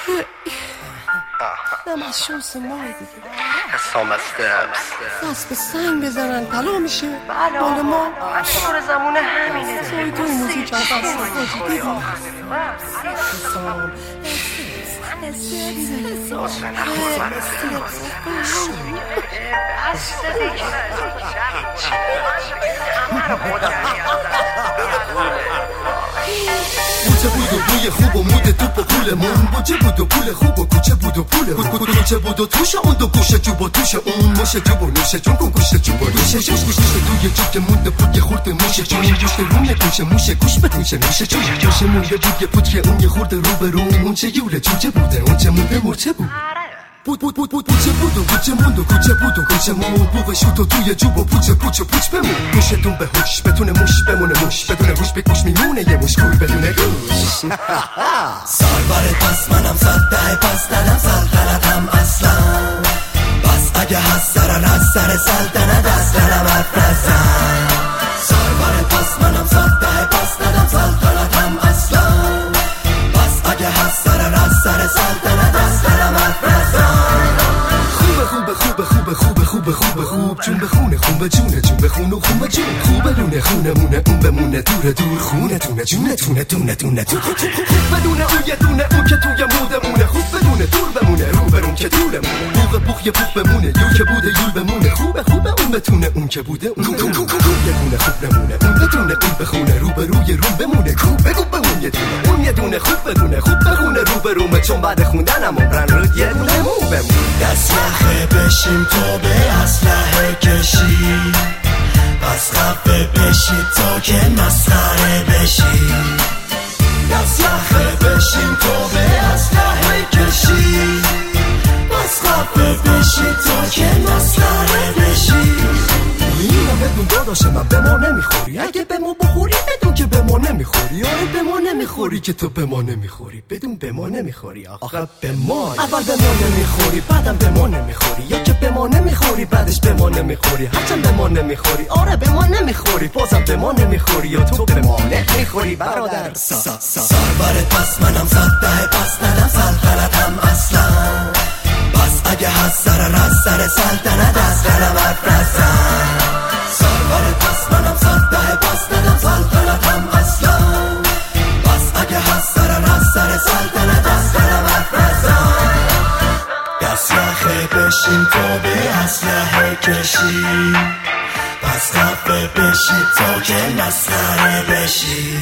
نمشوس ماه دیگه حسام استرس دست به سنگ بزنن طلا میشه مال ما دور زمونه همینه توی توی موزیک هم بسته باشی کوچه بود و بوی خوب و مود توپ و پولمون بوچه بود و پول خوب و کوچه بود و پولمون کوچه بود و توش اون دو گوشه جوب و توش اون موشه جوب و نوشه جون کن گوشه جوب و نوشه جوش گوشه توی جوب که مونده بود یه خورده موشه جون گوشه رونه گوشه موشه گوش به توشه میشه جون گوشه مونده بود یه پود که اون یه خورده رو به رو اون چه یوله جوجه بوده اون چه مونده مرچه بود پوچه بود و پوچه موند و کوچه بود و کوچه مون بوغ شوت و توی جوب و پوچه بمون موشتون به هوش بتونه موش بمونه موش بدون هوش به گوش میمونه یه موش کوی بدون گوش سربر پس منم 110 پس دادم سلطنتم اصلا پس اگه هست از سر سلطنت از دلم حرف نزن سربر پس منم 110 پس دادم سلطنتم اصلا پس اگه هست از سر سلطنت از دلم حرف نزن خوب چون بخونه خون به جونه جون بخون و خون به جون خوب بدونه خونه مونه اون بمونه دور خونه تونه جونه تونه دونه خوب بدونه اون یه دونه اون که توی مونه خوب بدونه دور بمونه رو برون که دوره مونه بوغ یه بوغ بمونه یول که بوده یول بمونه خوبه اون بتونه اون که بوده اون یه دونه خوب بمونه اون بدونه اون بخونه رو به روی رو بمونه بگو بمون یه دونه اون یه دونه خوب بدونه خوب بخونه رو به رومه چون بعد خوندنم عمرن رو یه دونه مو بمونه دست یخه بشیم تو به اسلحه کشی پس خفه بشی تا که مسخره بشی دست یخه بشیم تو به اسلحه کشی پس خفه بشی تا که مسخره بشی اینو بدون داداش من به ما نمیخوری اگه به ما بخوری بدون که به ما نمیخوری آره به ما نمیخوری که تو به ما نمیخوری بدون به ما نمیخوری آخه به ما اول به ما نمیخوری بعدم به ما نمیخوری یا که به ما نمیخوری بعدش به ما نمیخوری هرچند به ما نمیخوری آره به ما نمیخوری بازم به ما نمیخوری یا تو به ما نمیخوری برادر سربرت پس منم 110 پس ندم سلطنتم اصلا پس اگه هست سر سلطنت از دلم حرف نزن سربرت پس منم 110 پس ندم سلطنتم اصلا پس اگه هست سر سلطنت از دلم حرف نزن دست یخه بشیم تو به اسلحه کشی پس خفه بشی تا که مسخره بشی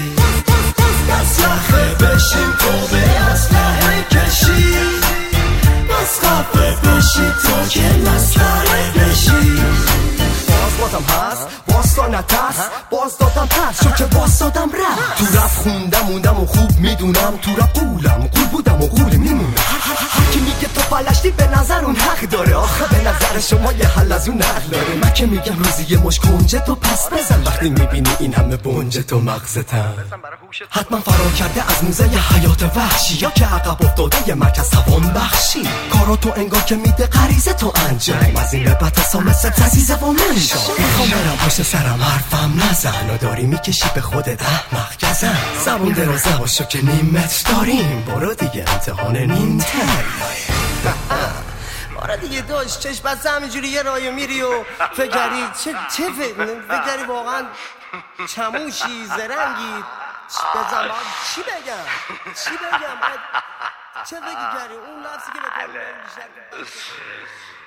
دست یخه بشیم تو به اسلحه کشی پس خفه بشی تا که مسخره بشی بازم هست واستا نترس باز دادم پس چون که باز دادم رفت تو رفت خوندم موندم و خوب میدونم تو رفت قول بودم و قول میمونم هر کی میگه تو فلشتی به نظر اون حق داره آخه به نظر شما یه حل از اون نقل داره من که میگم روزی یه مش کنجه تو پس بزن وقتی میبینی این همه بنجه تو مغزتم حتما فرار کرده از موزه ی حیات وحشی یا که عقب افتاده یه مرکز توان بخشی کاراتو انگار که میده غریزه تو انجام از این به بعد حسام ست عزیزه با من شا میخوام برم پشت سرم حرفم نزن و داری میکشی به خودت احمق گزن زبون درازه باشو که نیمت داریم برو دیگه امتحان نیم تر آره دیگه داشت چشم بسته همینجوری یه راه میری و فکری فکری واقعا چموشی زرنگی بزن چی بگم چه فکری کردی اون لفظی که به